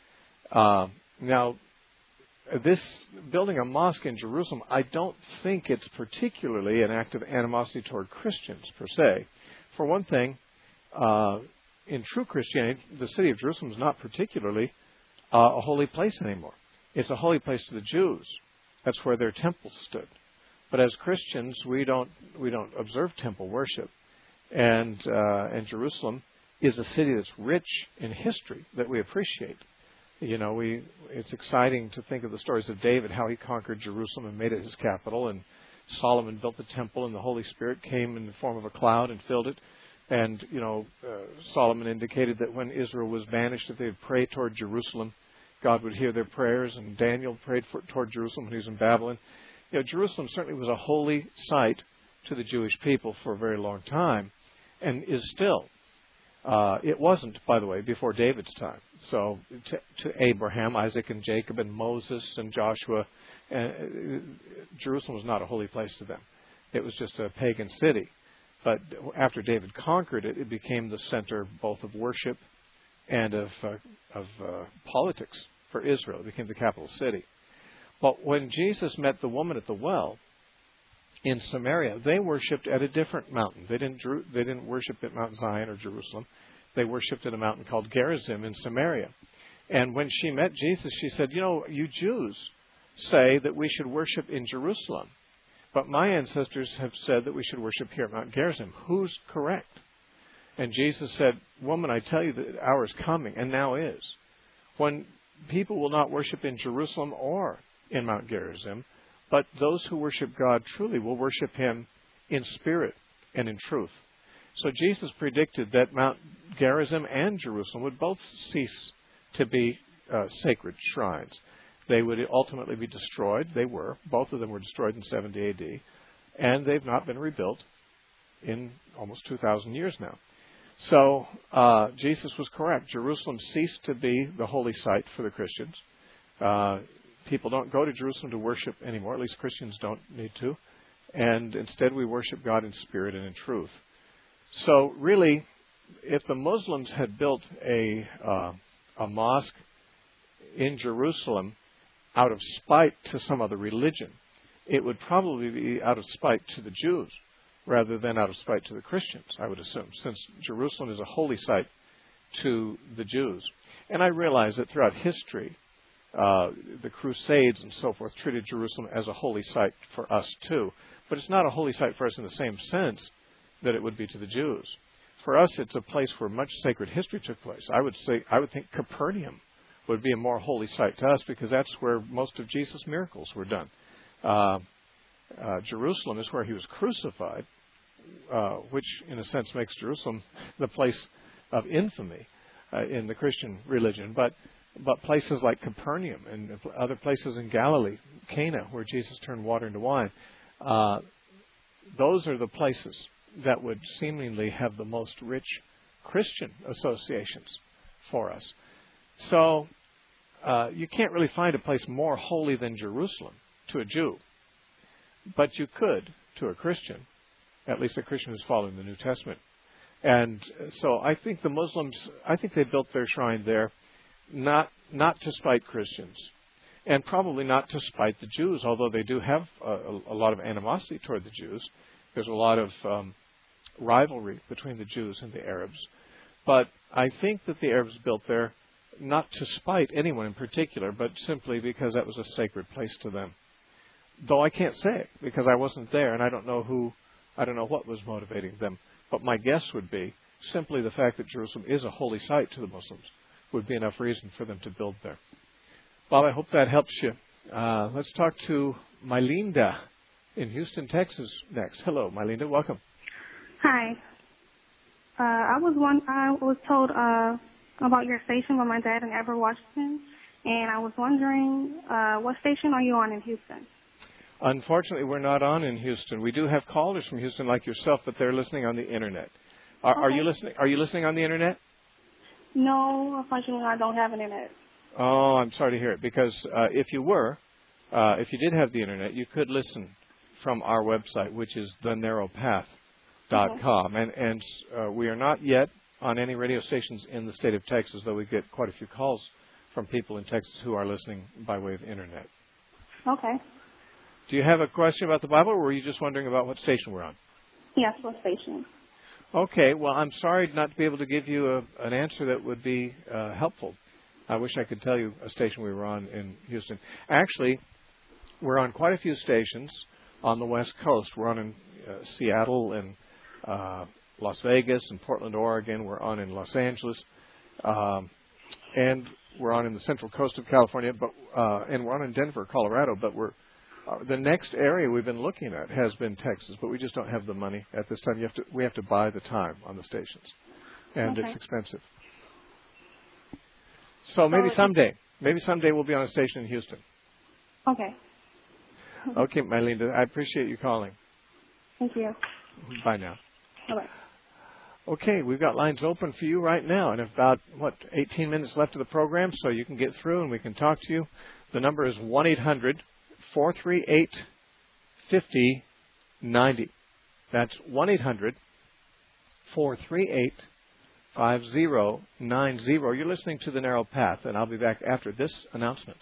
Uh, now, this building a mosque in Jerusalem, I don't think it's particularly an act of animosity toward Christians per se. For one thing, uh, in true Christianity, the city of Jerusalem is not particularly uh, a holy place anymore. It's a holy place to the Jews. That's where their temple stood. But as Christians, we don't we don't observe temple worship, and uh, and Jerusalem is a city that's rich in history that we appreciate. You know, we it's exciting to think of the stories of David, how he conquered Jerusalem and made it his capital, and Solomon built the temple, and the Holy Spirit came in the form of a cloud and filled it. And, you know, uh, Solomon indicated that when Israel was banished, if they would pray toward Jerusalem, God would hear their prayers. And Daniel prayed for, toward Jerusalem when he was in Babylon. You know, Jerusalem certainly was a holy site to the Jewish people for a very long time, and is still. Uh, it wasn't, by the way, before David's time. So to, to Abraham, Isaac, and Jacob, and Moses, and Joshua, uh, Jerusalem was not a holy place to them. It was just a pagan city. But after David conquered it, it became the center both of worship and of, uh, of uh, politics for Israel. It became the capital city. But when Jesus met the woman at the well in Samaria, they worshipped at a different mountain. They didn't, they didn't worship at Mount Zion or Jerusalem. They worshipped at a mountain called Gerizim in Samaria. And when she met Jesus, she said, you know, you Jews say that we should worship in Jerusalem. But my ancestors have said that we should worship here at Mount Gerizim. Who's correct? And Jesus said, woman, I tell you that the hour is coming, and now is, when people will not worship in Jerusalem or in Mount Gerizim, but those who worship God truly will worship Him in spirit and in truth. So Jesus predicted that Mount Gerizim and Jerusalem would both cease to be uh, sacred shrines. They would ultimately be destroyed. They were. Both of them were destroyed in seventy A D. And they've not been rebuilt in almost two thousand years now. So uh, Jesus was correct. Jerusalem ceased to be the holy site for the Christians. Uh, people don't go to Jerusalem to worship anymore. At least Christians don't need to. And instead we worship God in spirit and in truth. So really, if the Muslims had built a, uh, a mosque in Jerusalem out of spite to some other religion, it would probably be out of spite to the Jews rather than out of spite to the Christians, I would assume, since Jerusalem is a holy site to the Jews. And I realize that throughout history, uh, the Crusades and so forth treated Jerusalem as a holy site for us too. But it's not a holy site for us in the same sense that it would be to the Jews. For us, it's a place where much sacred history took place. I would say, I would think Capernaum would be a more holy site to us because that's where most of Jesus' miracles were done. Uh, uh, Jerusalem is where he was crucified, uh, which in a sense makes Jerusalem the place of infamy uh, in the Christian religion. But but places like Capernaum and other places in Galilee, Cana, where Jesus turned water into wine, uh, those are the places that would seemingly have the most rich Christian associations for us. So uh, you can't really find a place more holy than Jerusalem to a Jew. But you could to a Christian, at least a Christian who's following the New Testament. And so I think the Muslims, I think they built their shrine there not not to spite Christians, and probably not to spite the Jews, although they do have a, a lot of animosity toward the Jews. There's a lot of um, rivalry between the Jews and the Arabs. But I think that the Arabs built there not to spite anyone in particular, but simply because that was a sacred place to them. Though I can't say it because I wasn't there and I don't know who, I don't know what was motivating them. But my guess would be simply the fact that Jerusalem is a holy site to the Muslims would be enough reason for them to build there. Bob, I hope that helps you. Uh, let's talk to Mylinda in Houston, Texas next. Hello, Mylinda. Welcome. Hi. Uh, I was one. I was told uh, about your station by my dad in Everett, Washington, and I was wondering uh, what station are you on in Houston? Unfortunately, we're not on in Houston. We do have callers from Houston like yourself, but they're listening on the internet. Are, okay. are you listening? Are you listening on the internet? No, unfortunately, I don't have an internet. Oh, I'm sorry to hear it. Because uh, if you were, uh, if you did have the internet, you could listen from our website, which is the narrow path dot com. Okay. And and uh, we are not yet on any radio stations in the state of Texas, though we get quite a few calls from people in Texas who are listening by way of internet. Okay. Do you have a question about the Bible, or were you just wondering about what station we're on? Yes, what station? Okay. Well, I'm sorry not to be able to give you a, an answer that would be uh, helpful. I wish I could tell you a station we were on in Houston. Actually, we're on quite a few stations on the West Coast. We're on in uh, Seattle and uh, Las Vegas and Portland, Oregon. We're on in Los Angeles. Um, and we're on in the Central Coast of California. But uh, and we're on in Denver, Colorado. But we're Uh, the next area we've been looking at has been Texas, but we just don't have the money at this time. You have to, we have to buy the time on the stations, and okay. it's expensive. So maybe so someday, maybe someday we'll be on a station in Houston. Okay. Okay, Mylinda, I appreciate you calling. Thank you. Bye now. Bye-bye. Okay, we've got lines open for you right now, and about, what, eighteen minutes left of the program, so you can get through and we can talk to you. The number is one eight hundred four three eight five zero nine zero. That's one eight hundred four three eight five zero nine zero. You're listening to The Narrow Path, and I'll be back after this announcement.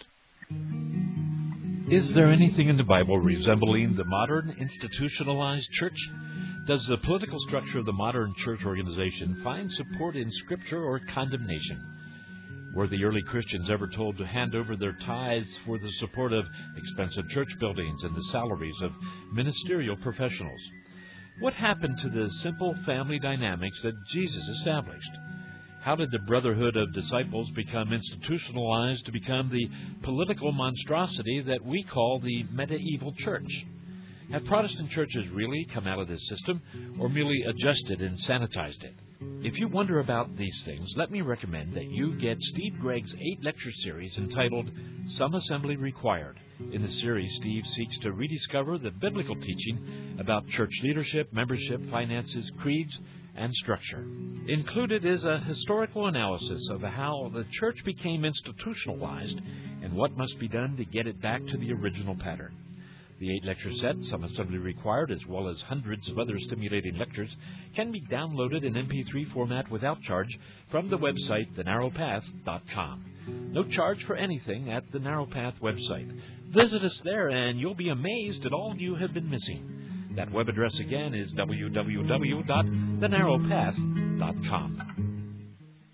Is there anything in the Bible resembling the modern institutionalized church? Does the political structure of the modern church organization find support in Scripture or condemnation? Were the early Christians ever told to hand over their tithes for the support of expensive church buildings and the salaries of ministerial professionals? What happened to the simple family dynamics that Jesus established? How did the brotherhood of disciples become institutionalized to become the political monstrosity that we call the medieval church? Have Protestant churches really come out of this system, or merely adjusted and sanitized it? If you wonder about these things, let me recommend that you get Steve Gregg's eight-lecture series entitled Some Assembly Required. In the series, Steve seeks to rediscover the biblical teaching about church leadership, membership, finances, creeds, and structure. Included is a historical analysis of how the church became institutionalized and what must be done to get it back to the original pattern. The eight-lecture set, Some Assembly Required, as well as hundreds of other stimulating lectures, can be downloaded in M P three format without charge from the website the narrow path dot com. No charge for anything at the Narrow Path website. Visit us there and you'll be amazed at all you have been missing. That web address again is w w w dot the narrow path dot com.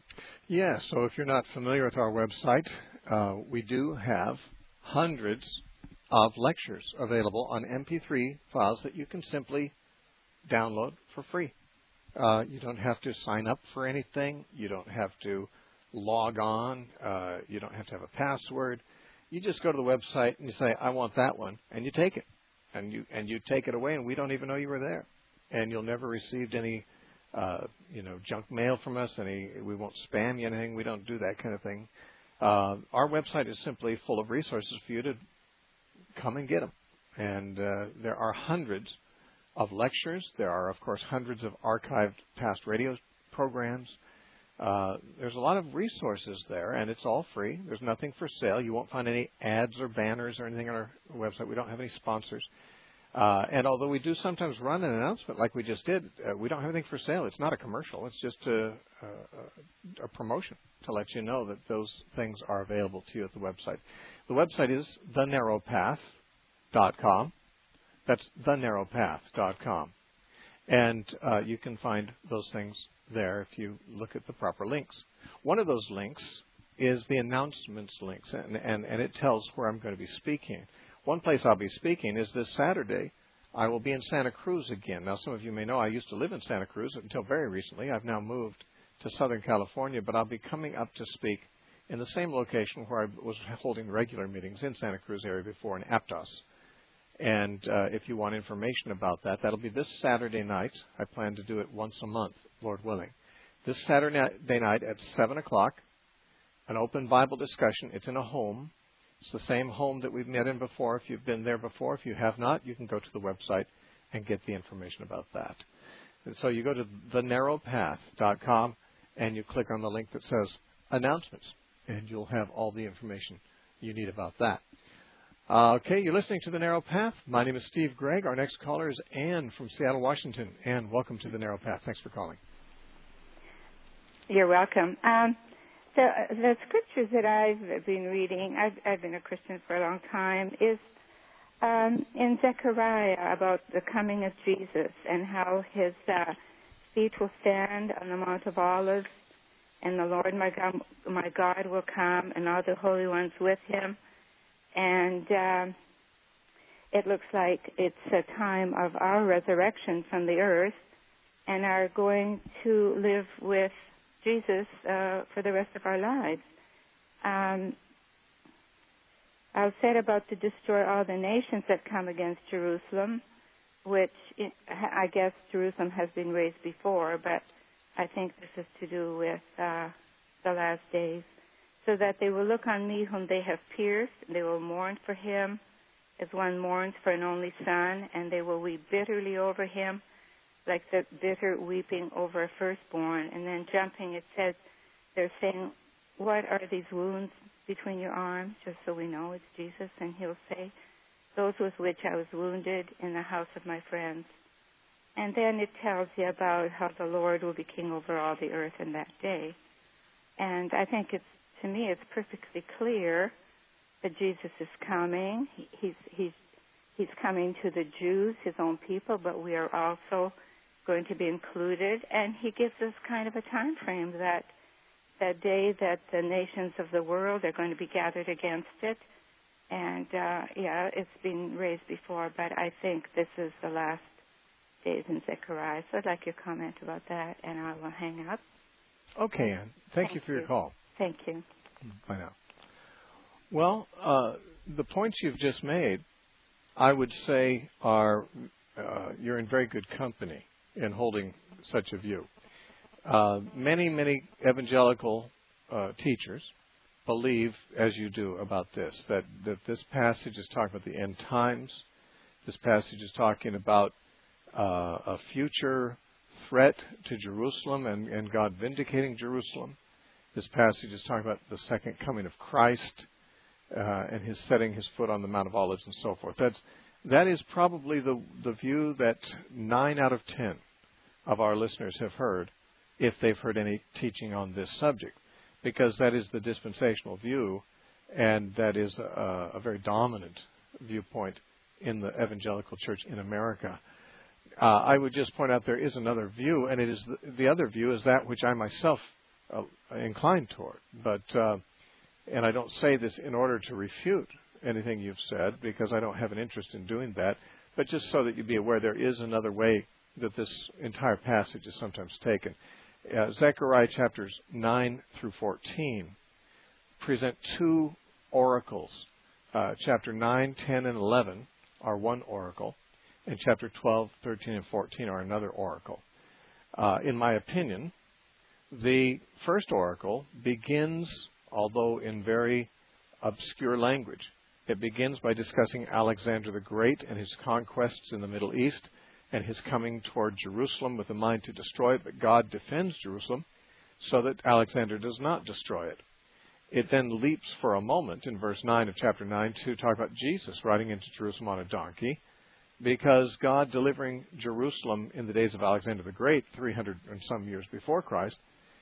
Yes, so if you're not familiar with our website, uh, we do have hundreds of lectures available on M P three files that you can simply download for free. Uh, you don't have to sign up for anything. You don't have to log on. Uh, you don't have to have a password. You just go to the website and you say, I want that one, and you take it. And you and you take it away, and we don't even know you were there. And you'll never received any, uh, you know, junk mail from us. Any, we won't spam you anything. We don't do that kind of thing. Uh, our website is simply full of resources for you to come and get them. And uh, there are hundreds of lectures. There are, of course, hundreds of archived past radio programs. Uh, there's a lot of resources there, and it's all free. There's nothing for sale. You won't find any ads or banners or anything on our website. We don't have any sponsors. Uh, and although we do sometimes run an announcement like we just did, uh, we don't have anything for sale. It's not a commercial. It's just a, a, a promotion to let you know that those things are available to you at the website. The website is the narrow path dot com. That's the narrow path dot com. And uh, you can find those things there if you look at the proper links. One of those links is the announcements links, and, and, and it tells where I'm going to be speaking. One place I'll be speaking is this Saturday. I will be in Santa Cruz again. Now, some of you may know I used to live in Santa Cruz until very recently. I've now moved to Southern California, but I'll be coming up to speak in the same location where I was holding regular meetings in Santa Cruz area before, in Aptos. And uh, if you want information about that, that'll be this Saturday night. I plan to do it once a month, Lord willing. This Saturday night at seven o'clock, an open Bible discussion. It's in a home. It's the same home that we've met in before. If you've been there before, if you have not, you can go to the website and get the information about that. And so you go to the narrow path dot com and you click on the link that says announcements, and you'll have all the information you need about that. Uh, okay, you're listening to The Narrow Path. My name is Steve Gregg. Our next caller is Ann from Seattle, Washington. Ann, welcome to The Narrow Path. Thanks for calling. You're welcome. Um, the, the scriptures that I've been reading, I've, I've been a Christian for a long time, is um, in Zechariah about the coming of Jesus and how his uh, feet will stand on the Mount of Olives, and the Lord my God, my God will come, and all the holy ones with him. And um, it looks like it's a time of our resurrection from the earth, and are going to live with Jesus uh, for the rest of our lives. Um, I said about to destroy all the nations that come against Jerusalem, which it, I guess Jerusalem has been raised before, but I think this is to do with uh, the last days, so that they will look on me whom they have pierced, and they will mourn for him as one mourns for an only son, and they will weep bitterly over him, like the bitter weeping over a firstborn. And then jumping, it says, they're saying, what are these wounds between your arms? Just so we know it's Jesus. And he'll say, those with which I was wounded in the house of my friends. And then it tells you about how the Lord will be king over all the earth in that day. And I think it's, to me, it's perfectly clear that Jesus is coming. He, he's, he's, he's coming to the Jews, his own people, but we are also going to be included. And he gives us kind of a time frame that that day that the nations of the world are going to be gathered against it. And, uh, yeah, it's been raised before, but I think this is the last days in Zechariah. So I'd like your comment about that, and I will hang up. Okay, Ann. Thank, Thank you for you. your call. Thank you. Bye now. Well, uh, the points you've just made, I would say, are uh, you're in very good company in holding such a view. Uh, many, many evangelical uh, teachers believe, as you do, about this, that, that this passage is talking about the end times. This passage is talking about uh, a future threat to Jerusalem and, and God vindicating Jerusalem. This passage is talking about the second coming of Christ uh, and his setting his foot on the Mount of Olives and so forth. That's, that is probably the, the view that nine out of ten of our listeners have heard, if they've heard any teaching on this subject, because that is the dispensational view, and that is a, a very dominant viewpoint in the evangelical church in America. Uh, I would just point out there is another view, and it is the, the other view is that which I myself uh, incline toward. But uh, and I don't say this in order to refute anything you've said, because I don't have an interest in doing that, but just so that you be aware there is another way that this entire passage is sometimes taken. Uh, Zechariah chapters nine through fourteen present two oracles. Uh, chapter nine, ten, and eleven are one oracle, and chapter twelve, thirteen, and fourteen are another oracle. Uh, in my opinion, the first oracle begins, although in very obscure language, it begins by discussing Alexander the Great and his conquests in the Middle East, and his coming toward Jerusalem with a mind to destroy it, but God defends Jerusalem so that Alexander does not destroy it. It then leaps for a moment in verse nine of chapter nine to talk about Jesus riding into Jerusalem on a donkey, because God delivering Jerusalem in the days of Alexander the Great, three hundred and some years before Christ,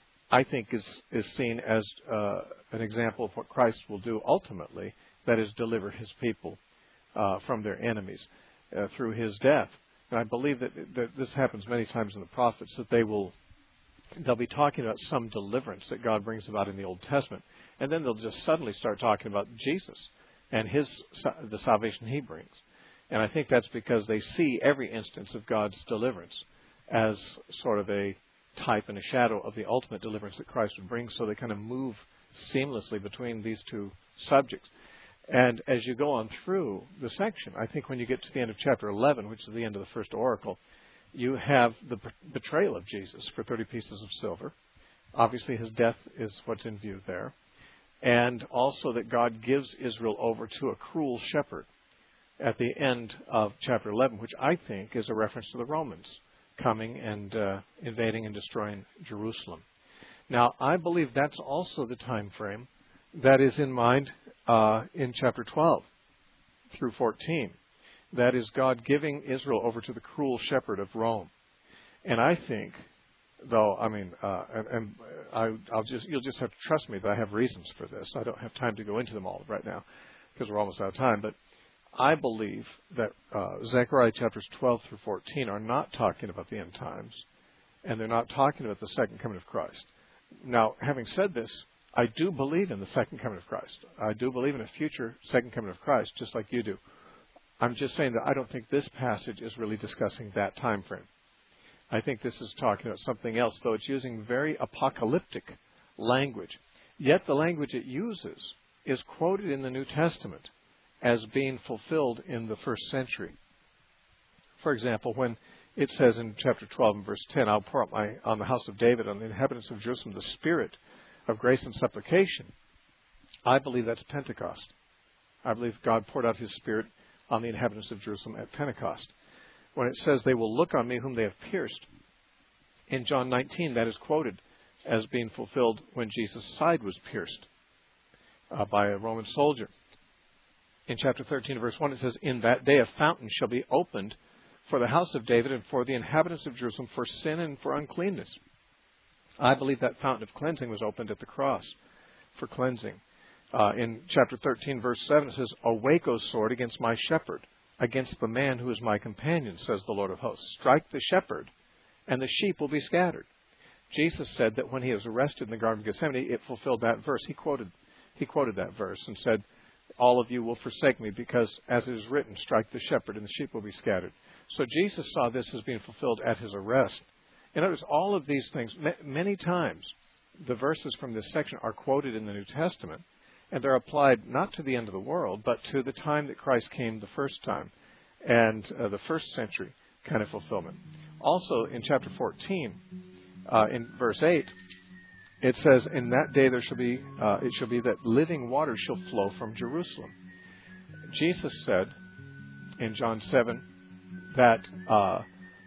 I think is, is seen as uh, an example of what Christ will do ultimately, that is, deliver his people uh, from their enemies uh, through his death. And I believe that, that this happens many times in the prophets, that they will they'll be talking about some deliverance that God brings about in the Old Testament, and then they'll just suddenly start talking about Jesus and his the salvation he brings. And I think that's because they see every instance of God's deliverance as sort of a type and a shadow of the ultimate deliverance that Christ would bring, so they kind of move seamlessly between these two subjects. And as you go on through the section, I think when you get to the end of chapter eleven, which is the end of the first oracle, you have the betrayal of Jesus for thirty pieces of silver. Obviously, his death is what's in view there. And also that God gives Israel over to a cruel shepherd at the end of chapter eleven, which I think is a reference to the Romans coming and uh, invading and destroying Jerusalem. Now, I believe that's also the time frame that is in mind uh, in chapter twelve through fourteen. That is God giving Israel over to the cruel shepherd of Rome. And I think, though, I mean, uh, and, and I, I'll just you'll just have to trust me that I have reasons for this. I don't have time to go into them all right now because we're almost out of time. But I believe that uh, Zechariah chapters twelve through fourteen are not talking about the end times, and they're not talking about the second coming of Christ. Now, having said this, I do believe in the second coming of Christ. I do believe in a future second coming of Christ, just like you do. I'm just saying that I don't think this passage is really discussing that time frame. I think this is talking about something else, though it's using very apocalyptic language. Yet the language it uses is quoted in the New Testament as being fulfilled in the first century. For example, when it says in chapter twelve and verse ten, I'll pour out my, on the house of David, on the inhabitants of Jerusalem, the spirit of grace and supplication. I believe that's Pentecost. I believe God poured out his spirit on the inhabitants of Jerusalem at Pentecost. When it says they will look on me whom they have pierced, in John nineteen, that is quoted as being fulfilled when Jesus' side was pierced uh, by a Roman soldier. In chapter thirteen, verse one, it says, in that day a fountain shall be opened for the house of David and for the inhabitants of Jerusalem for sin and for uncleanness. I believe that fountain of cleansing was opened at the cross for cleansing. Uh, in chapter thirteen, verse seven, it says, awake, O sword, against my shepherd, against the man who is my companion, says the Lord of hosts. Strike the shepherd, and the sheep will be scattered. Jesus said that when he was arrested in the Garden of Gethsemane, it fulfilled that verse. He quoted, he quoted that verse and said, all of you will forsake me because, as it is written, strike the shepherd and the sheep will be scattered. So Jesus saw this as being fulfilled at his arrest. In other words, all of these things, many times, the verses from this section are quoted in the New Testament, and they're applied not to the end of the world, but to the time that Christ came the first time, and uh, the first century kind of fulfillment. Also, in chapter fourteen, uh, in verse eight, it says, in that day there shall be, uh, it shall be that living waters shall flow from Jerusalem. Jesus said in John seven that uh,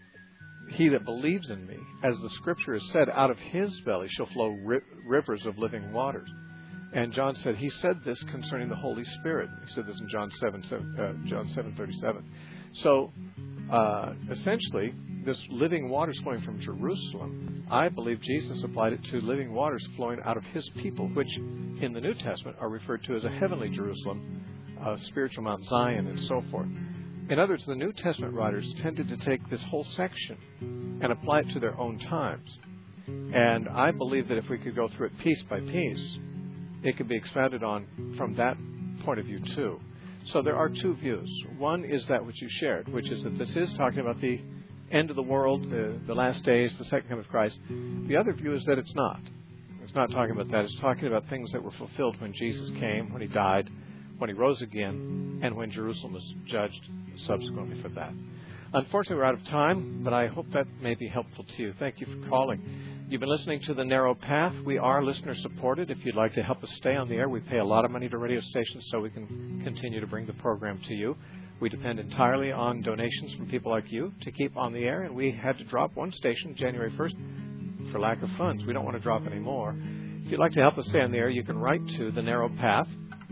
he that believes in me, as the scripture has said, out of his belly shall flow ri- rivers of living waters. And John said, he said this concerning the Holy Spirit. He said this in John seven, uh, John seven thirty-seven. So, uh, essentially, this living waters flowing from Jerusalem, I believe Jesus applied it to living waters flowing out of his people, which in the New Testament are referred to as a heavenly Jerusalem, uh, spiritual Mount Zion, and so forth. In other words, the New Testament writers tended to take this whole section and apply it to their own times. And I believe that if we could go through it piece by piece, it could be expounded on from that point of view too. So there are two views. One is that which you shared, which is that this is talking about the end of the world, the, the last days, the second coming of Christ. The other view is that it's not. It's not talking about that. It's talking about things that were fulfilled when Jesus came, when he died, when he rose again, and when Jerusalem was judged subsequently for that. Unfortunately, we're out of time, but I hope that may be helpful to you. Thank you for calling. You've been listening to The Narrow Path. We are listener-supported. If you'd like to help us stay on the air, we pay a lot of money to radio stations so we can continue to bring the program to you. We depend entirely on donations from people like you to keep on the air, and we had to drop one station January first for lack of funds. We don't want to drop any more. If you'd like to help us stay on the air, you can write to The Narrow Path,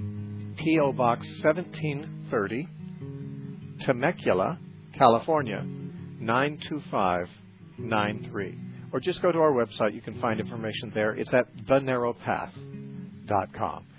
P O Box seventeen thirty, Temecula, California, nine two five nine three. Or just go to our website. You can find information there. It's at the narrow path dot com.